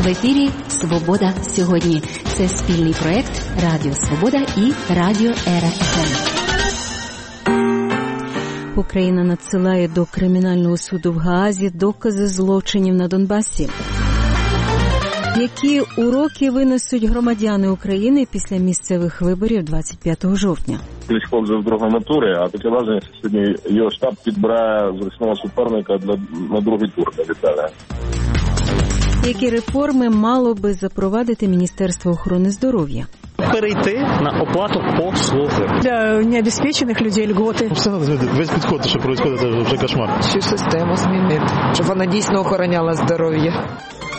В ефірі «Свобода сьогодні». Це спільний проєкт Радіо Свобода і Радіо Ера ФМ. Україна надсилає до Кримінального суду в Гаазі докази злочинів на Донбасі. Які уроки винесуть громадяни України після місцевих виборів 25 жовтня? Кличко вже в другому турі, а таке враження, що сьогодні його штаб підбирає зручного суперника на другий тур для Віталія. Які реформи мало би запровадити Міністерство охорони здоров'я? Перейти на оплату послуги. Для необезпечених людей льготи. Все треба змінити. Весь підход, що відбувається, це вже кошмар. Всю систему змінити, щоб вона дійсно охороняла здоров'я.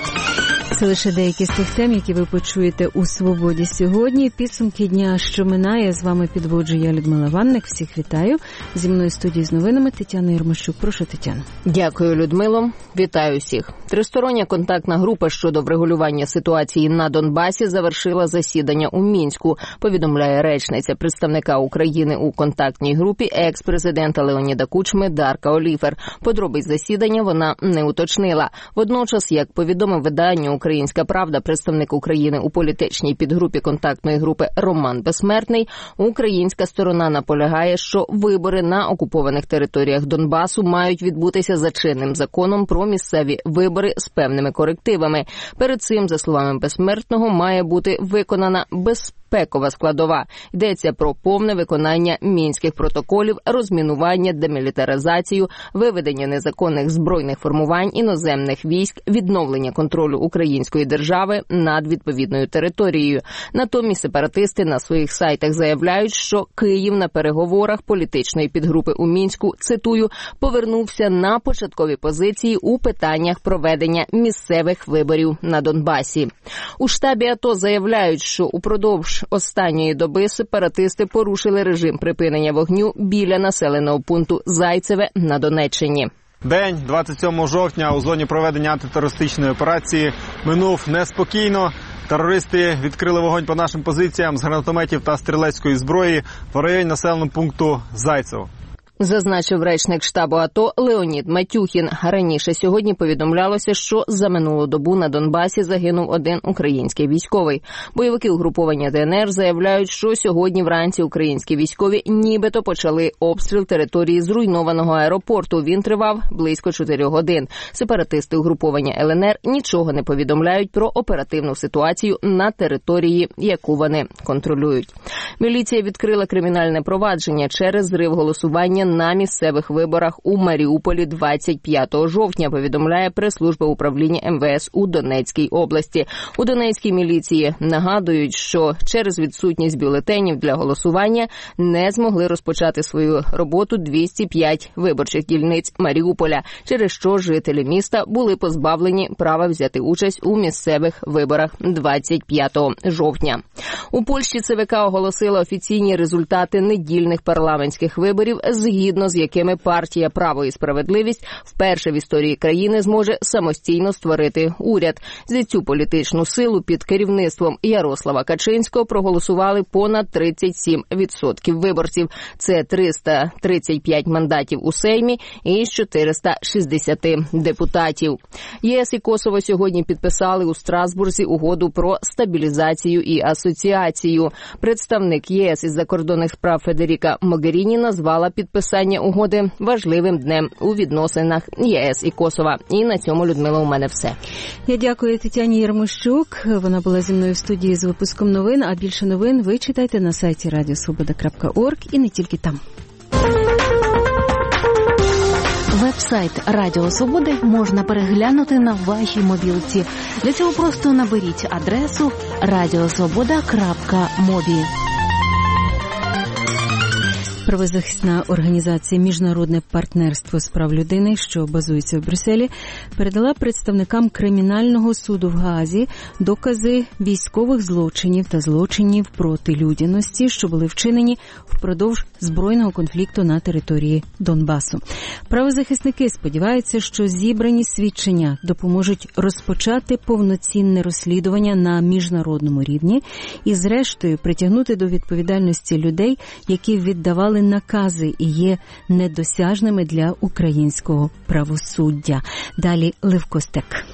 Це лише деякі з тих тем, які ви почуєте у «Свободі сьогодні». Підсумки дня, що минає. З вами підводжу я, Людмила Ванник. Всіх вітаю. Зі мною в студії з новинами Тетяна Єрмощук. Прошу, Тетяна. Дякую, Людмило. Вітаю всіх. Тристороння контактна група щодо врегулювання ситуації на Донбасі завершила засідання у Мінську, повідомляє речниця представника України у контактній групі екс-президента Леоніда Кучми Дарка Оліфер. Подробиць засідання вона не уточнила. Водночас, як повідомив виданню «Українська правда», представник України у політичній підгрупі контактної групи Роман Безсмертний, українська сторона наполягає, що вибори на окупованих територіях Донбасу мають відбутися за чинним законом про місцеві вибори з певними корективами. Перед цим, за словами Безсмертного, має бути виконана безпекова складова. Йдеться про повне виконання мінських протоколів, розмінування, демілітаризацію, виведення незаконних збройних формувань іноземних військ, відновлення контролю української держави над відповідною територією. Натомість сепаратисти на своїх сайтах заявляють, що Київ на переговорах політичної підгрупи у Мінську, цитую, повернувся на початкові позиції у питаннях проведення місцевих виборів на Донбасі. У штабі АТО заявляють, що упродовж останньої доби сепаратисти порушили режим припинення вогню біля населеного пункту Зайцеве на Донеччині. День 27 жовтня у зоні проведення антитерористичної операції минув неспокійно. Терористи відкрили вогонь по нашим позиціям з гранатометів та стрілецької зброї в районі населеного пункту Зайцево. Зазначив речник штабу АТО Леонід Матюхін. Раніше сьогодні повідомлялося, що за минулу добу на Донбасі загинув один український військовий. Бойовики угруповання ДНР заявляють, що сьогодні вранці українські військові нібито почали обстріл території зруйнованого аеропорту. Він тривав близько 4 годин. Сепаратисти угруповання ЛНР нічого не повідомляють про оперативну ситуацію на території, яку вони контролюють. Міліція відкрила кримінальне провадження через зрив голосування на місцевих виборах у Маріуполі 25 жовтня, повідомляє прес-служба управління МВС у Донецькій області. У Донецькій міліції нагадують, що через відсутність бюлетенів для голосування не змогли розпочати свою роботу 205 виборчих дільниць Маріуполя, через що жителі міста були позбавлені права взяти участь у місцевих виборах 25 жовтня. У Польщі ЦВК оголосила офіційні результати недільних парламентських виборів, згідно з якими партія «Право і справедливість» вперше в історії країни зможе самостійно створити уряд. За цю політичну силу під керівництвом Ярослава Качинського проголосували понад 37% виборців. Це 335 мандатів у Сеймі і 460 депутатів. ЄС і Косово сьогодні підписали у Страсбурзі угоду про стабілізацію і асоціацію. Представник ЄС із закордонних справ Федеріка Могеріні назвала підписання угоди важливим днем у відносинах ЄС і Косова. І на цьому, Людмила, у мене все. Я дякую Тетяні Єрмощук. Вона була зі мною в студії з випуском новин. А більше новин ви читайте на сайті radiosvoboda.org і не тільки там. Веб-сайт Радіо Свободи можна переглянути на вашій мобілці. Для цього просто наберіть адресу radiosvoboda.mobi. Правозахисна організація «Міжнародне партнерство з прав людини», що базується в Брюсселі, передала представникам Кримінального суду в Гаазі докази військових злочинів та злочинів проти людяності, що були вчинені впродовж збройного конфлікту на території Донбасу. Правозахисники сподіваються, що зібрані свідчення допоможуть розпочати повноцінне розслідування на міжнародному рівні і, зрештою, притягнути до відповідальності людей, які віддавали накази і є недосяжними для українського правосуддя. Далі Лев Костек.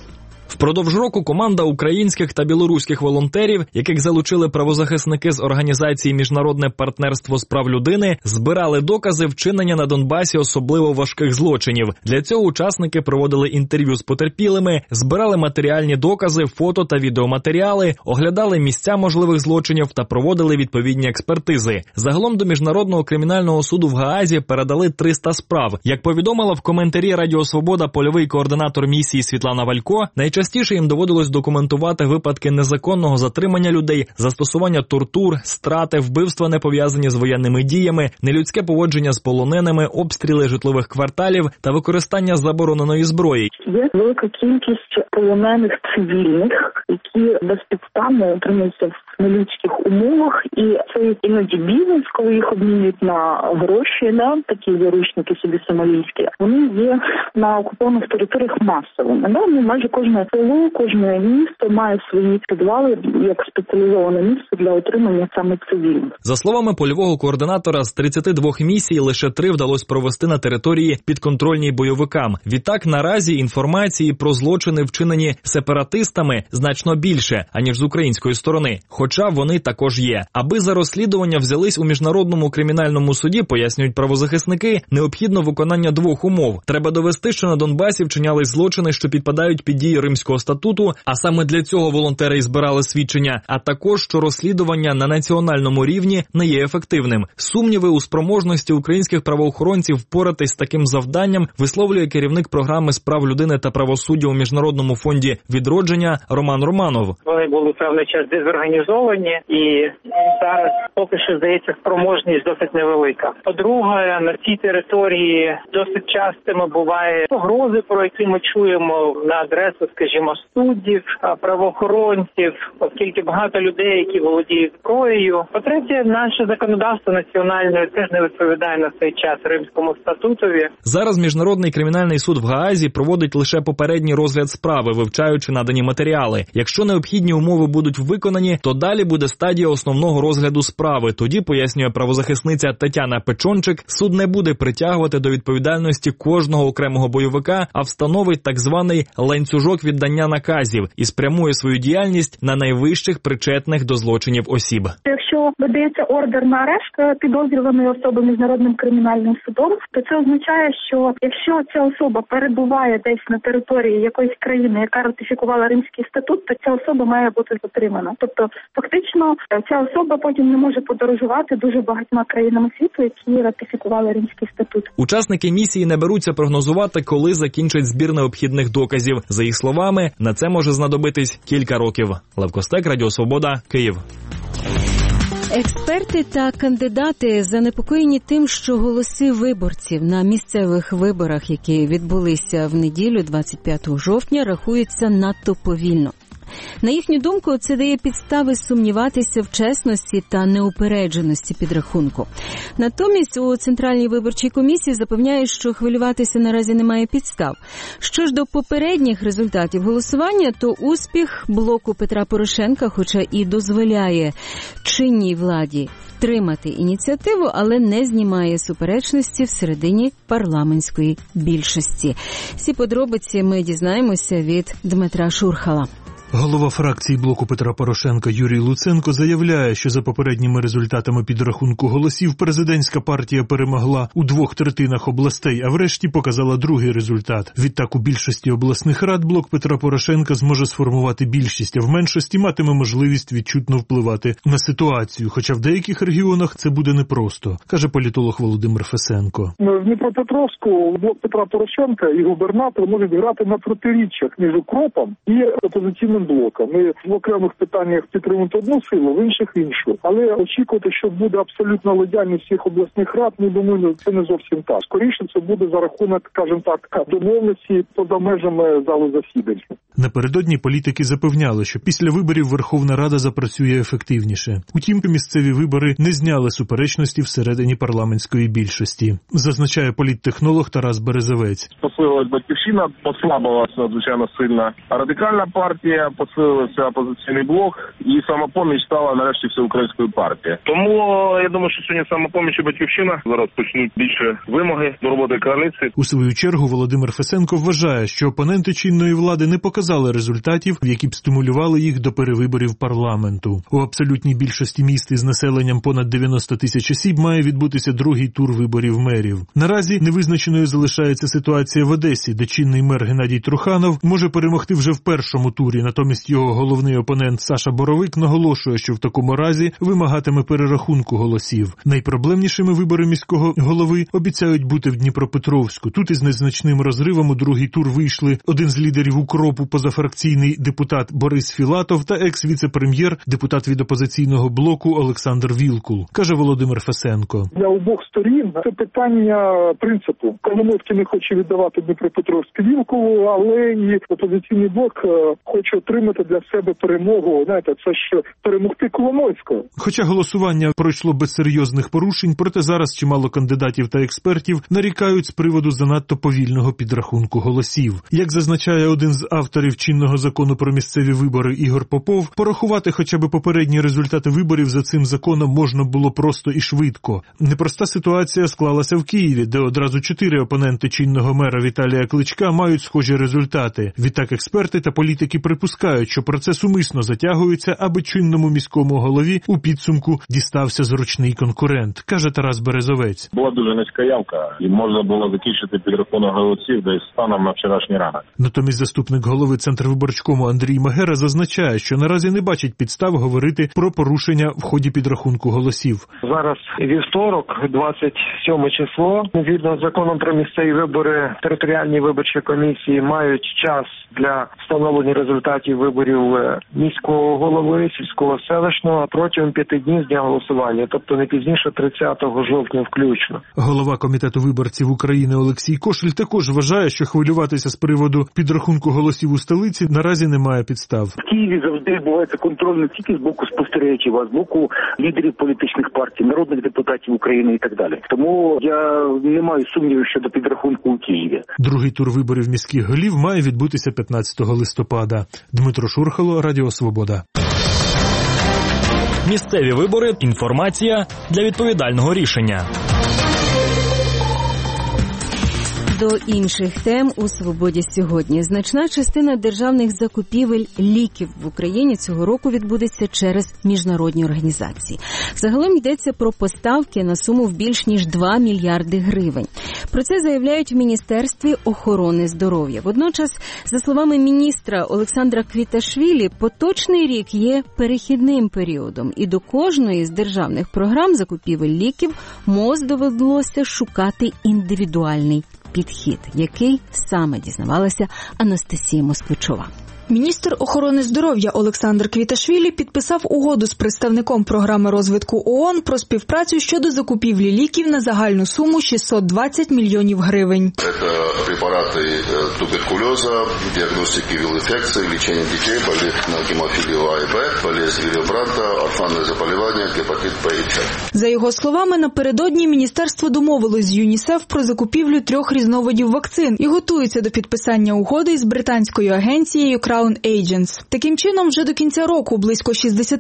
Впродовж року команда українських та білоруських волонтерів, яких залучили правозахисники з організації «Міжнародне партнерство з прав людини», збирали докази вчинення на Донбасі особливо важких злочинів. Для цього учасники проводили інтерв'ю з потерпілими, збирали матеріальні докази, фото та відеоматеріали, оглядали місця можливих злочинів та проводили відповідні експертизи. Загалом до Міжнародного кримінального суду в Гаазі передали 300 справ. Як повідомила в коментарі Радіо Свобода польовий координатор місії Світлана Валько, найчастіше їм доводилось документувати випадки незаконного затримання людей, застосування тортур, страти, вбивства, не пов'язані з воєнними діями, нелюдське поводження з полоненими, обстріли житлових кварталів та використання забороненої зброї. Є велика кількість полонених цивільних, які безпідставно утримуються в нелюдських умовах, і це іноді бізнес, коли їх обмінюють на гроші, такі заручники собі сомалійські. Вони є на окупованих територіях масовими. Майже кожне село, кожне місто має свої підвали як спеціалізоване місце для отримання саме цивільних. За словами польового координатора, з 32 місій лише 3 вдалося провести на території підконтрольній бойовикам. Відтак наразі інформації про злочини, вчинені сепаратистами, значно більше, аніж з української сторони. Хоча вони також є. Аби за розслідування взялись у Міжнародному кримінальному суді, пояснюють правозахисники, необхідно виконання 2 умов. Треба довести, що на Донбасі вчинялись злочини, що підпадають під дії Римського статуту, а саме для цього волонтери і збирали свідчення, а також, що розслідування на національному рівні не є ефективним. Сумніви у спроможності українських правоохоронців впоратись з таким завданням висловлює керівник програми з прав людини та правосуддя у Міжнародному фонді відродження Роман Романов. Вони були певний час дезорганізовані і зараз поки що, здається, спроможність досить невелика. По-друге, на цій території досить частими буває погрози, про які ми чуємо на адресу, скажімо, суддів, правоохоронців, оскільки багато людей, які володіють зброєю. По-третє, наше законодавство національне теж не відповідає на цей час Римському статутові. Зараз Міжнародний кримінальний суд в Гаазі проводить лише попередній розгляд справи, вивчаючи надані матеріали. Якщо необхідні умови будуть виконані, то далі буде стадія основного розгляду справи. Тоді, пояснює правозахисниця Тетяна Печончик, суд не буде притягувати до відповідальності кожного окремого бойовика, а встановить так званий ланцюжок віддання наказів і спрямує свою діяльність на найвищих причетних до злочинів осіб. Якщо видається ордер на арешт підозрюваної особи Міжнародним кримінальним судом, то це означає, що якщо ця особа перебуває десь на території якоїсь країни, яка ратифікувала Римський статут, то ця особа має бути затримана. Тобто, фактично, ця особа потім не може подорожувати дуже багатьма країнами світу, які ратифікували Римський статут. Учасники місії не беруться прогнозувати, коли закінчать збір необхідних доказів. За їх словами, на це може знадобитись кілька років. Лев Костек, Радіо Свобода, Київ. Експерти та кандидати занепокоєні тим, що голоси виборців на місцевих виборах, які відбулися в неділю 25 жовтня, рахуються надто повільно. На їхню думку, це дає підстави сумніватися в чесності та неупередженості підрахунку. Натомість у Центральній виборчій комісії запевняють, що хвилюватися наразі немає підстав. Що ж до попередніх результатів голосування, то успіх блоку Петра Порошенка, хоча і дозволяє чинній владі втримати ініціативу, але не знімає суперечності всередині парламентської більшості. Всі подробиці ми дізнаємося від Дмитра Шурхала. Голова фракції блоку Петра Порошенка Юрій Луценко заявляє, що за попередніми результатами підрахунку голосів президентська партія перемогла у 2/3 областей, а врешті показала другий результат. Відтак у більшості обласних рад блок Петра Порошенка зможе сформувати більшість, а в меншості матиме можливість відчутно впливати на ситуацію, хоча в деяких регіонах це буде непросто, каже політолог Володимир Фесенко. В Дніпропетровську блок Петра Порошенка і губернатор можуть грати на протиріччях між укропом і опозиційним блоком. Ми в окремих питаннях підтримуємо одну силу, в інших іншу. Але очікувати, що буде абсолютна лояльність всіх обласних рад, ми думаю, це не зовсім так. Скоріше це буде за рахунок, скажімо так, домовленості поза межами залу засідань. Напередодні політики запевняли, що після виборів Верховна Рада запрацює ефективніше. Утім, місцеві вибори не зняли суперечності всередині парламентської більшості, зазначає політтехнолог Тарас Березовець. Посилилась Батьківщина, послабилась надзвичайно сильно Радикальна партія, посилився опозиційний блок, і «Самопоміч» стала нарешті всеукраїнською партією. Тому я думаю, що сьогодні «Самопоміч» і «Батьківщина» зараз почнуть більше вимоги до роботи коаліції. У свою чергу Володимир Фесенко вважає, що опоненти чинної влади не показали результатів, які б стимулювали їх до перевиборів парламенту. У абсолютній більшості міст із населенням понад 90 тисяч осіб має відбутися другий тур виборів мерів. Наразі невизначеною залишається ситуація в Одесі, де чинний мер Геннадій Труханов може перемогти вже в першому турі, натомість його головний опонент Саша Боровик наголошує, що в такому разі вимагатиме перерахунку голосів. Найпроблемнішими вибори міського голови обіцяють бути в Дніпропетровську. Тут із незначним розривом у другий тур вийшли один з лідерів укропу, позафракційний депутат Борис Філатов та екс-віце-прем'єр, депутат від опозиційного блоку Олександр Вілкул, каже Володимир Фесенко. Для обох сторін це питання принципу. Коломойський не хоче віддавати Дніпропетровськ Вілкулу, але і опозиційний блок хоче отримати для себе перемогу. Знаєте, це ж перемогти Коломойського. Хоча голосування пройшло без серйозних порушень, проте зараз чимало кандидатів та експертів нарікають з приводу занадто повільного підрахунку голосів. Як зазначає один з авторів чинного закону про місцеві вибори Ігор Попов, порахувати хоча б попередні результати виборів за цим законом можна було просто і швидко. Непроста ситуація склалася в Києві, де одразу 4 опоненти чинного мера Віталія Кличка мають схожі результати. Відтак експерти та політики припускають, що процес умисно затягується, аби чинному міському голові у підсумку дістався зручний конкурент, каже Тарас Березовець. Була дуже низька явка, і можна було закінчити підрахунок голосів десь станом на вчорашній ранок. Натомість заступник голови Центрвиборчкому Андрій Магера зазначає, що наразі не бачить підстав говорити про порушення в ході підрахунку голосів. Зараз вівторок, 27 число. Згідно з законом про місцеві вибори, територіальні виборчі комісії мають час для встановлення результатів виборів міського голови, сільського, селищного протягом 5 днів з дня голосування, тобто не пізніше 30 жовтня включно. Голова комітету виборців України Олексій Кошель також вважає, що хвилюватися з приводу підрахунку голосів у столиці наразі немає підстав. В Києві завжди відбувається контроль не тільки з боку спостерігачів, а з боку лідерів політичних партій, народних депутатів України і так далі. Тому я не маю сумнівів щодо підрахунку у Києві. Другий тур виборів міських голів має відбутися 15 листопада. Дмитро Шурхало, Радіо Свобода. Місцеві вибори – інформація для відповідального рішення. До інших тем у «Свободі» сьогодні. Значна частина державних закупівель ліків в Україні цього року відбудеться через міжнародні організації. Загалом йдеться про поставки на суму в більш ніж 2 мільярди гривень. Про це заявляють в Міністерстві охорони здоров'я. Водночас, за словами міністра Олександра Квіташвілі, поточний рік є перехідним періодом, і до кожної з державних програм закупівель ліків МОЗ довелося шукати індивідуальний підхід, який саме дізнавалася Анастасія Москвичова. Міністр охорони здоров'я Олександр Квіташвілі підписав угоду з представником програми розвитку ООН про співпрацю щодо закупівлі ліків на загальну суму 620 мільйонів гривень. Це препарати туберкульозу, діагностики ВІЛ-інфекції, лічення дітей, болезнь на гемофілію А і Б, болезнь Вілібранта, орфанне заболівання, гепатит Б і С. За його словами, напередодні міністерство домовилось з ЮНІСЕФ про закупівлю 3 різновидів вакцин і готується до підписання угоди з британською агенцією Crown Agents. Таким чином, вже до кінця року близько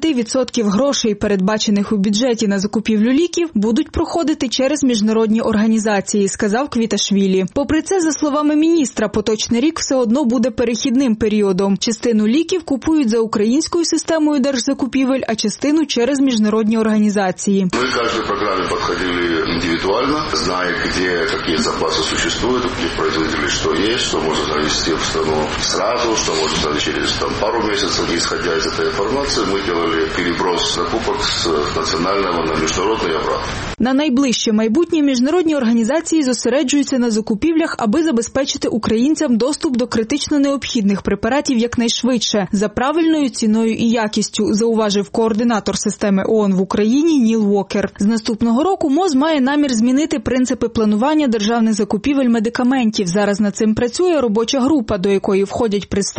60% грошей, передбачених у бюджеті на закупівлю ліків, будуть проходити через міжнародні організації, сказав Квіташвілі. Попри це, за словами міністра, поточний рік все одно буде перехідним періодом. Частину ліків купують за українською системою держзакупівель, а частину через міжнародні організації. Ми к кожній програмі підходили індивідуально, знаємо, де які запаси существують, у яких производителей що є, що можна завести в страну сразу, що можна через пару месяцев, исходя из этой информации, мы делали переброс закупок с национального на международный обратно. На найближче майбутнє міжнародні організації зосереджуються на закупівлях, аби забезпечити українцям доступ до критично необхідних препаратів якнайшвидше, за правильною ціною і якістю, зауважив координатор системи ООН в Україні Ніл Уокер. З наступного року МОЗ має намір змінити принципи планування державних закупівель медикаментів. Зараз над цим працює робоча група, до якої входять представники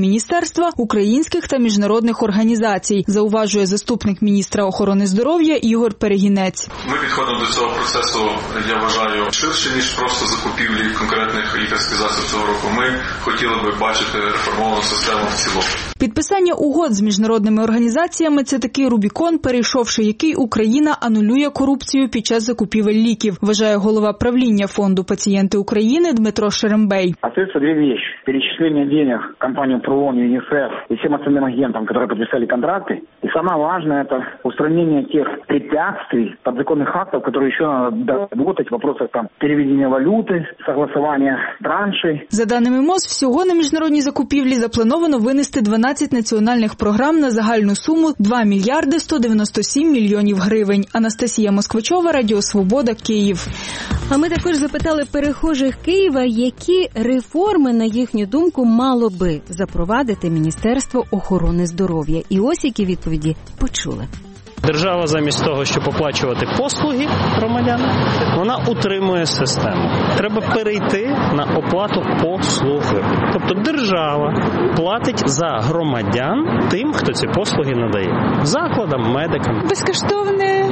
міністерства, українських та міжнародних організацій, зауважує заступник міністра охорони здоров'я Ігор Перегінець. Ми підходимо до цього процесу, я вважаю, ширше, ніж просто закупівлі конкретних лікарських засобів цього року. Ми хотіли би бачити реформовану систему в цілому. Підписання угод з міжнародними організаціями – це такий Рубікон, перейшовши який Україна анулює корупцію під час закупівель ліків, вважає голова правління фонду «Пацієнти України» Дмитро Шерембей. Остаются две вещи. Перечисление денег компаниям ПРООН, ЮНИСЕФ и всем остальным агентам, которые подписали контракты. И самое важное – это устранение тех препятствий, подзаконных актов, которые еще надо доработать в вопросах переведения валюты, согласования траншей. За даними МОЗ, всього на міжнародні закупівлі заплановано винести 12 національних програм на загальну суму 2 мільярди 197 мільйонів гривень. Анастасія Москвичова, Радіо Свобода, Київ. А ми також запитали перехожих Києва, які реформи, на їхню думку, мало би запровадити Міністерство охорони здоров'я. І ось які відповіді почули. Держава замість того, щоб оплачувати послуги громадянам, вона утримує систему. Треба перейти на оплату послуги. Тобто держава платить за громадян тим, хто ці послуги надає. Закладам, медикам. Безкоштовне,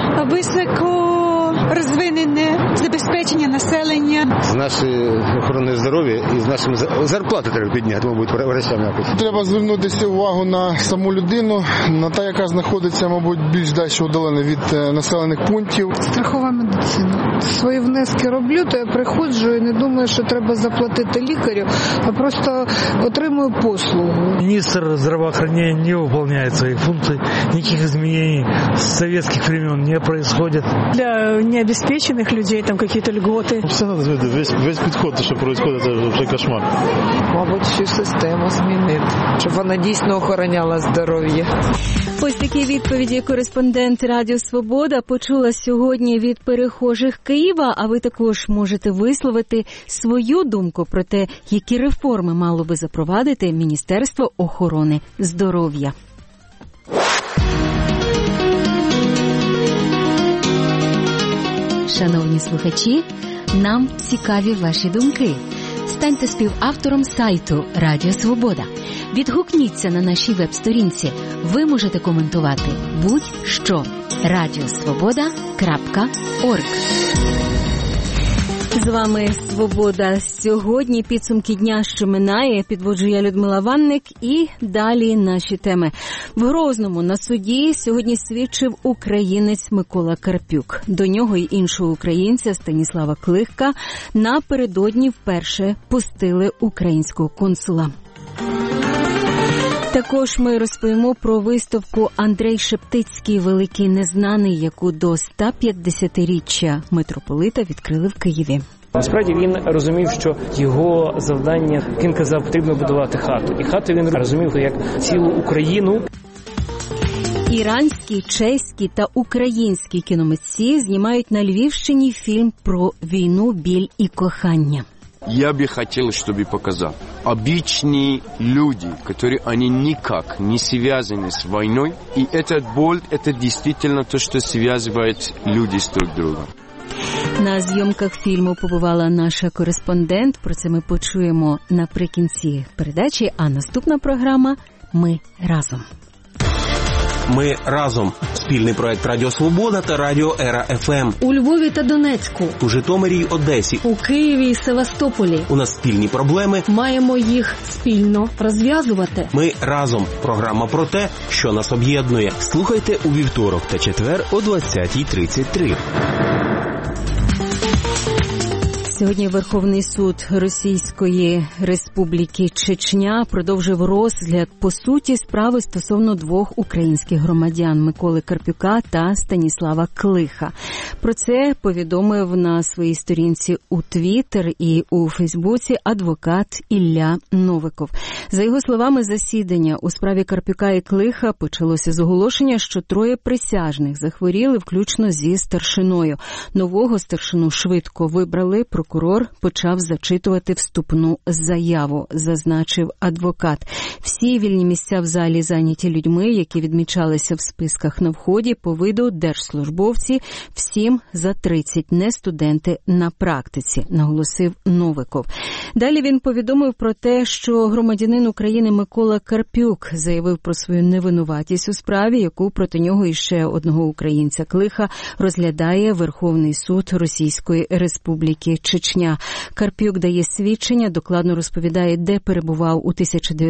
високорозвинене забезпечення населення. З нашої охорони здоров'я і з нашими зарплати треба підняти, мабуть, врачам якось. Треба звернутися увагу на саму людину, на та, яка знаходиться, мабуть, більш далі удалена від населених пунктів. Страхова медицина. Свої внески роблю, то я приходжу і не думаю, що треба заплатити лікарю, а просто отримую послугу. Министр здравоохранения не выполняет своих функций, никаких изменений с советских времен не происходит. Для необеспеченных людей там какие-то льготы. Все надо змінити. Весь підход, що відбувається, це вже кошмар. Мабуть, всю систему змінити, щоб вона дійсно охороняла здоров'я. Ось такі відповіді кореспондент Радіо Свобода почула сьогодні від перехожих Києва, а ви також можете висловити свою думку про те, які реформи мало би запровадити Міністерство охорони здоров'я. Шановні слухачі, нам цікаві ваші думки. Станьте співавтором сайту Радіо Свобода. Відгукніться на нашій веб-сторінці. Ви можете коментувати будь-що. radiosvoboda.org. З вами Свобода. Сьогодні підсумки дня, що минає, підводжу я, Людмила Ванник, і далі наші теми. В Грозному на суді сьогодні свідчив українець Микола Карпюк. До нього й іншого українця Станіслава Клихка напередодні вперше пустили українського консула. Також ми розповімо про виставку «Андрей Шептицький. Великий незнаний», яку до 150-річчя митрополита відкрили в Києві. Насправді він розумів, що його завдання, він казав, потрібно будувати хату. І хату він розумів як цілу Україну. Іранські, чеські та українські кіномитці знімають на Львівщині фільм про війну, біль і кохання. Я бы хотел, чтобы показал. Обычные люди, которые они никак не связаны с войной, и этот боль, это действительно то, что связывает людей с друг другом. На зйомках фільму побувала наша кореспондент. Про це ми почуємо наприкінці передачі, а наступна програма «Ми разом». Ми разом. Спільний проект Радіо Свобода та Радіо Ера ФМ. У Львові та Донецьку. У Житомирі й Одесі. У Києві і Севастополі. У нас спільні проблеми. Маємо їх спільно розв'язувати. Ми разом. Програма про те, що нас об'єднує. Слухайте у вівторок та четвер о 20:33. Сьогодні Верховний суд Російської Республіки Чечня продовжив розгляд по суті справи стосовно двох українських громадян Миколи Карпюка та Станіслава Клиха. Про це повідомив на своїй сторінці у Твіттер і у Фейсбуці адвокат Ілля Новиков. За його словами, засідання у справі Карпюка і Клиха почалося з оголошення, що троє присяжних захворіли, включно зі старшиною. Нового старшину швидко вибрали, прокурор прокурор почав зачитувати вступну заяву, зазначив адвокат. Всі вільні місця в залі зайняті людьми, які відмічалися в списках на вході, по виду держслужбовці, всім за 30, не студенти на практиці, наголосив Новиков. Далі він повідомив про те, що громадянин України Микола Карпюк заявив про свою невинуватість у справі, яку проти нього і ще одного українця Клиха розглядає Верховний суд Російської Республіки Чечня. Карпюк дає свідчення, докладно розповідає, де перебував у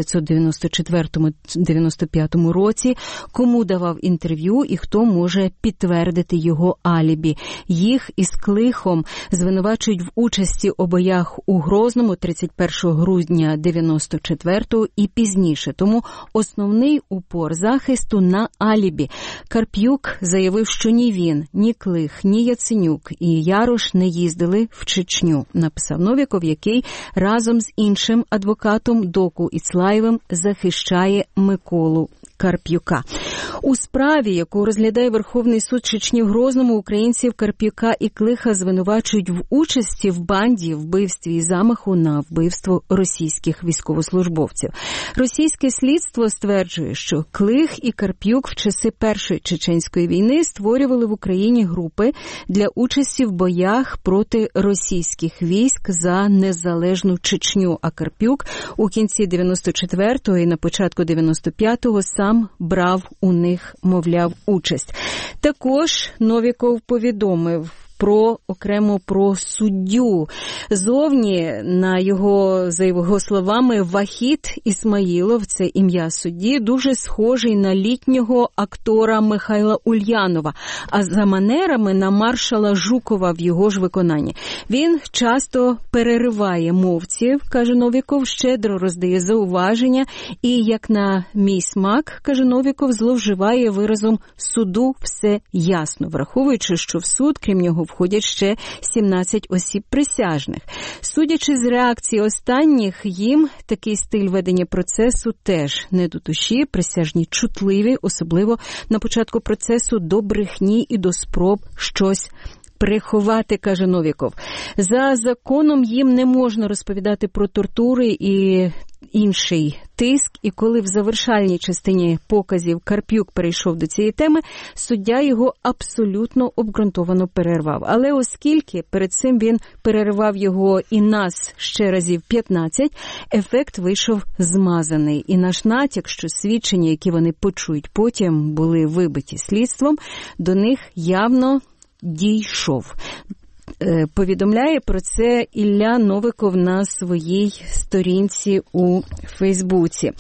1994-95 році, кому давав інтерв'ю і хто може підтвердити його алібі. Їх із Клихом звинувачують в участі у боях у Грозному 31 грудня 94-го і пізніше. Тому основний упор захисту на алібі. Карпюк заявив, що ні він, ні Клих, ні Яценюк і Ярош не їздили в Чечню, написав Новіков, який разом з іншим адвокатом Доку Іцлаєвим захищає Миколу Карпюка. У справі, яку розглядає Верховний суд Чечні в Грозному, українців Карпюка і Клиха звинувачують в участі в банді, вбивстві і замаху на вбивство російських військовослужбовців. Російське слідство стверджує, що Клих і Карпюк в часи Першої чеченської війни створювали в Україні групи для участі в боях проти російських військ за незалежну Чечню, а Карпюк у кінці 94-го і на початку 95-го сам брав у них, мовляв, участь. Також Новіков повідомив окремо про суддю. Зовні, за його словами, Вахід Ісмаїлов, це ім'я судді, дуже схожий на літнього актора Михайла Ульянова, а за манерами на маршала Жукова в його ж виконанні. Він часто перериває мовців, каже Новіков, щедро роздає зауваження і, як на мій смак, каже Новіков, зловживає виразом «суду все ясно», враховуючи, що в суд, крім нього, входять ще 17 осіб присяжних. Судячи з реакції останніх, їм такий стиль ведення процесу теж не до душі, присяжні чутливі, особливо на початку процесу, до брехні і до спроб щось приховати, каже Новіков. За законом їм не можна розповідати про тортури і інший тиск, і коли в завершальній частині показів Карпюк перейшов до цієї теми, суддя його абсолютно обґрунтовано перервав. Але оскільки перед цим він перервав його і нас ще разів 15, ефект вийшов змазаний. І наш натяк, що свідчення, які вони почують потім, були вибиті слідством, до них явно дійшов. Повідомляє про це Ілля Новиков на своїй сторінці у Фейсбуці.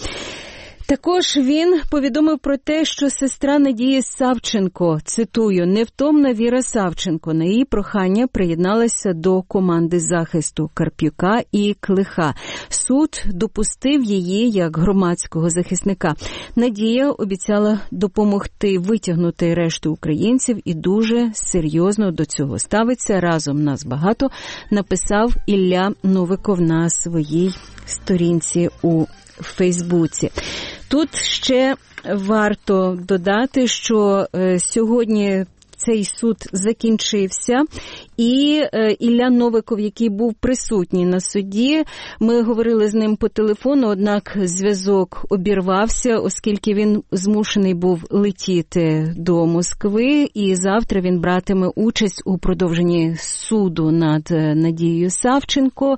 Також він повідомив про те, що сестра Надії Савченко, цитую, «невтомна Віра Савченко, на її прохання приєдналася до команди захисту Карпюка і Клиха. Суд допустив її як громадського захисника. Надія обіцяла допомогти витягнути решту українців і дуже серйозно до цього ставиться. Разом нас багато», написав Ілля Новиков на своїй сторінці у Фейсбуці. Тут ще варто додати, що сьогодні цей суд закінчився, і Ілля Новиков, який був присутній на суді, ми говорили з ним по телефону, однак зв'язок обірвався, оскільки він змушений був летіти до Москви, і завтра він братиме участь у продовженні суду над Надією Савченко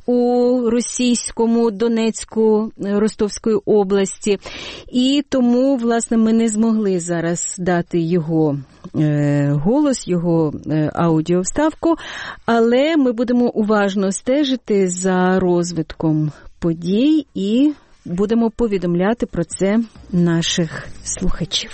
у російському Донецьку Ростовської області. І тому, власне, ми не змогли зараз дати його голос, його аудіовставку, але ми будемо уважно стежити за розвитком подій і будемо повідомляти про це наших слухачів.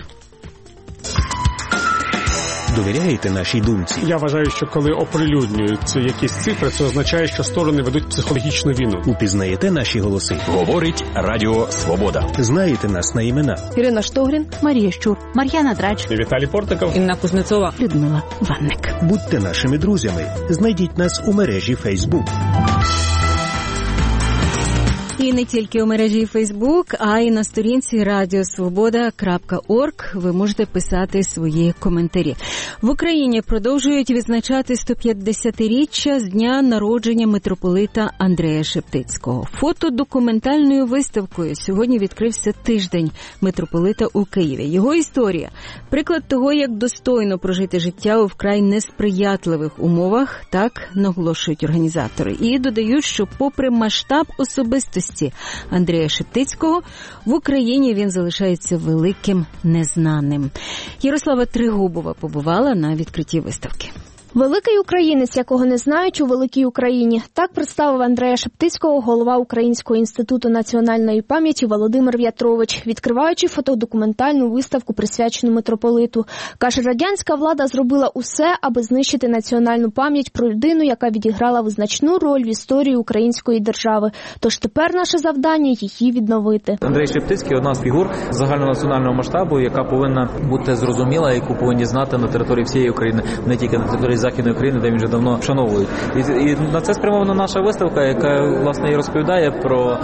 Довіряєте нашій думці? Я вважаю, що коли оприлюднюють якісь цифри, це означає, що сторони ведуть психологічну війну. Упізнаєте наші голоси? Говорить Радіо Свобода. Знаєте нас на імена? Ірина Штогрін, Марія Щур, Мар'яна Драч, Віталій Портников, Інна Кузнецова, Людмила Ванник. Будьте нашими друзями. Знайдіть нас у мережі Facebook. І не тільки у мережі Facebook, а й на сторінці radiosvoboda.org ви можете писати свої коментарі. В Україні продовжують відзначати 150-річчя з дня народження митрополита Андрея Шептицького. Фотодокументальною виставкою сьогодні відкрився тиждень митрополита у Києві. Його історія – приклад того, як достойно прожити життя у вкрай несприятливих умовах, так наголошують організатори. І додають, що попри масштаб особистості Андрея Шептицького, в Україні він залишається великим незнаним. Ярослава Тригубова побувала на відкритті виставки. Великий українець, якого не знають у великій Україні. Так представив Андрея Шептицького голова Українського інституту національної пам'яті Володимир В'ятрович, відкриваючи фотодокументальну виставку, присвячену митрополиту. Каже, радянська влада зробила усе, аби знищити національну пам'ять про людину, яка відіграла визначну роль в історії української держави. Тож тепер наше завдання – її відновити. Андрей Шептицький – одна з фігур загальнонаціонального масштабу, яка повинна бути зрозуміла, яку повинні знати на території всієї України, не тільки на території Західної України, де він вже давно вшановують. І на це спрямована наша виставка, яка, власне, і розповідає про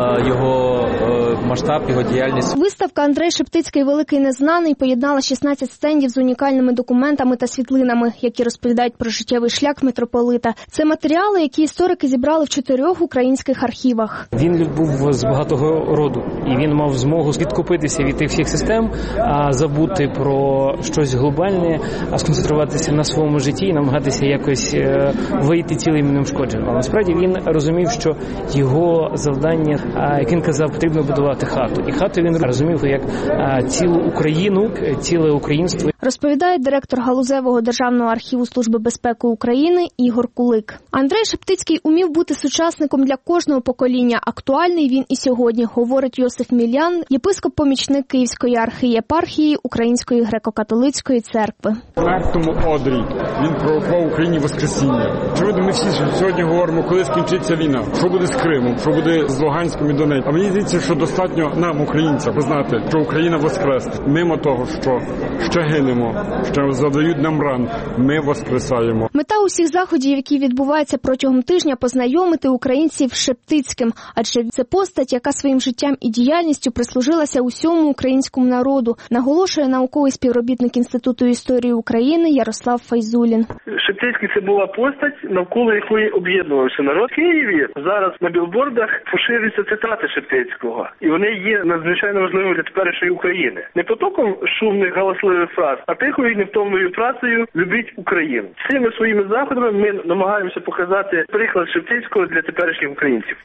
його масштаб, його діяльність. Виставка «Андрей Шептицький. Великий незнаний» поєднала 16 стендів з унікальними документами та світлинами, які розповідають про життєвий шлях митрополита. Це матеріали, які історики зібрали в 4 українських архівах. Він був з багатого роду, і він мав змогу відкупитися від тих всіх систем, забути про щось глобальне, а сконцентруватися на своєму житті, намагатися якось вийти цілим неушкодженим. Але насправді він розумів, що його завдання, як він казав, потрібно будувати хату. І хату він розумів як цілу Україну, ціле українство. Розповідає директор Галузевого державного архіву Служби безпеки України Ігор Кулик. Андрей Шептицький умів бути сучасником для кожного покоління. Актуальний він і сьогодні, говорить Йосиф Мілян, єпископ-помічник Київської архієпархії Української греко-католицької церкви. Мертвому одрі він пророкував Україні Воскресіння. Очевидно, ми всі сьогодні говоримо, коли скінчиться війна, що буде з Кримом, що буде з Луганськом і Донецьком. А мені здається, що достатньо нам, українцям, знати, що Україна воскресне. Мимо того, що ще гинемо, що завдають нам ран, ми воскресаємо. Мета усіх заходів, які відбуваються протягом тижня, познайомити українців з Шептицьким, адже це постать, яка своїм життям і діяльністю прислужилася усьому українському народу, наголошує науковий співробітник Інституту історії України Ярослав Файзулін. Шептицький – це була постать, навколо якої об'єднувався народ. В Києві зараз на білбордах поширюються цитати Шептицького, і вони є надзвичайно важливими для теперішньої України. Не потоком шумних галасливих фраз, а тихою і невтомною працею «Любіть Україну». Цими своїми заходами ми намагаємося показати приклад Шептицького для теперішніх українців.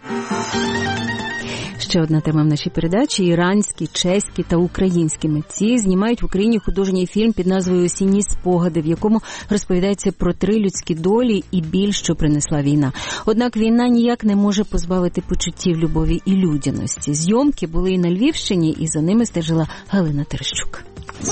Ще одна тема в нашій передачі – іранські, чеські та українські митці знімають в Україні художній фільм під назвою «Осінні спогади», в якому розповідається про 3 людські долі і біль, що принесла війна. Однак війна ніяк не може позбавити почуттів любові і людяності. Зйомки були і на Львівщині, і за ними стежила Галина Терещук.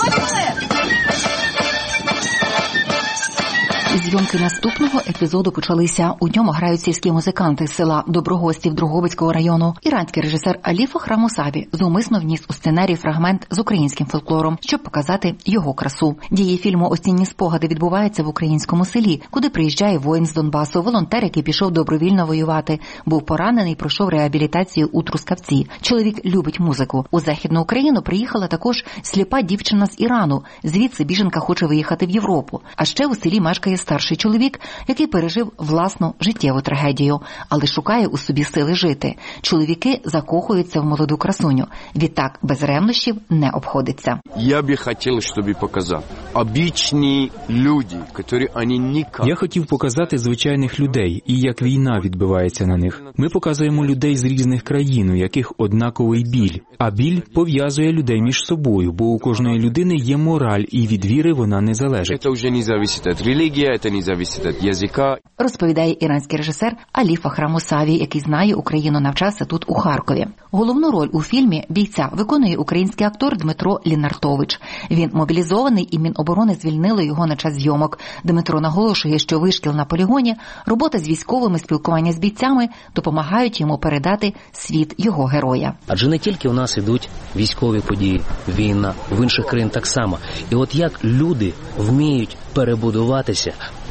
Зйомки наступного епізоду почалися. У ньому грають сільські музиканти з села Доброгостів Дрогобицького району. Іранський режисер Алі Фахрамусаві зумисно вніс у сценарій фрагмент з українським фольклором, щоб показати його красу. Дії фільму «Осінні спогади» відбуваються в українському селі, куди приїжджає воїн з Донбасу, волонтер, який пішов добровільно воювати. Був поранений і пройшов реабілітацію у Трускавці. Чоловік любить музику. У Західну Україну приїхала також сліпа дівчина з Ірану. Звідси біженка хоче виїхати в Європу. А ще у селі мешкає старший чоловік, який пережив власну життєву трагедію, але шукає у собі сили жити. Чоловіки закохуються в молоду красуню. Відтак без ревнощів не обходиться. Я би хотів, щоб показати. Обичні люди, які вони ніяк... Я хотів показати звичайних людей і як війна відбивається на них. Ми показуємо людей з різних країн, у яких однаковий біль. А біль пов'язує людей між собою, бо у кожної людини є мораль, і від віри вона не залежить. Це вже не залежить від релігії, це не залежить від язика. Розповідає іранський режисер Алі Фахрамусаві, який знає Україну, навчався тут у Харкові. Головну роль у фільмі бійця виконує український актор Дмитро Лінартович. Він мобілізований, і Міноборони звільнили його на час зйомок. Дмитро наголошує, що вишкіл на полігоні, робота з військовими, спілкування з бійцями допомагають йому передати світ його героя. Адже не тільки у нас ідуть військові події, війна, в інших країн так само. І от як люди вміють перебудуватися,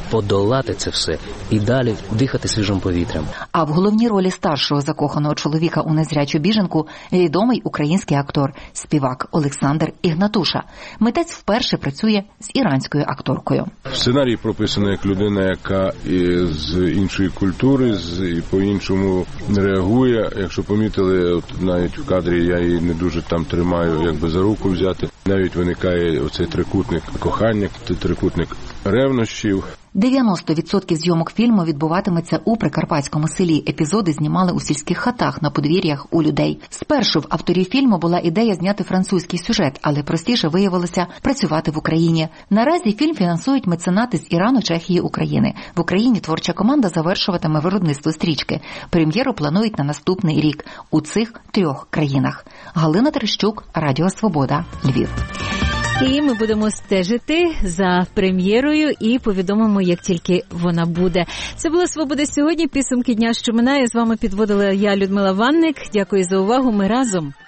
подолати це все і далі дихати свіжим повітрям. А в головній ролі старшого закоханого чоловіка у незрячу біженку відомий український актор, співак Олександр Ігнатуша. Митець вперше працює з іранською акторкою. Сценарій прописано як людина, яка з іншої культури, і по-іншому реагує. Якщо помітили, от навіть в кадрі я її не дуже там тримаю, якби за руку взяти. Навіть виникає оцей трикутник кохання, трикутник ревнощів. 90% зйомок фільму відбуватиметься у прикарпатському селі. Епізоди знімали у сільських хатах на подвір'ях у людей. Спершу в авторів фільму була ідея зняти французький сюжет, але простіше виявилося працювати в Україні. Наразі фільм фінансують меценати з Ірану, Чехії, України. В Україні творча команда завершуватиме виробництво стрічки. Прем'єру планують на наступний рік у цих 3 країнах. Галина Терещук, Радіо Свобода, Львів. І ми будемо стежити за прем'єрою і повідомимо, як тільки вона буде. Це була «Свобода сьогодні». Підсумки дня, що минає. З вами підводила я, Людмила Ванник. Дякую за увагу. Ми разом.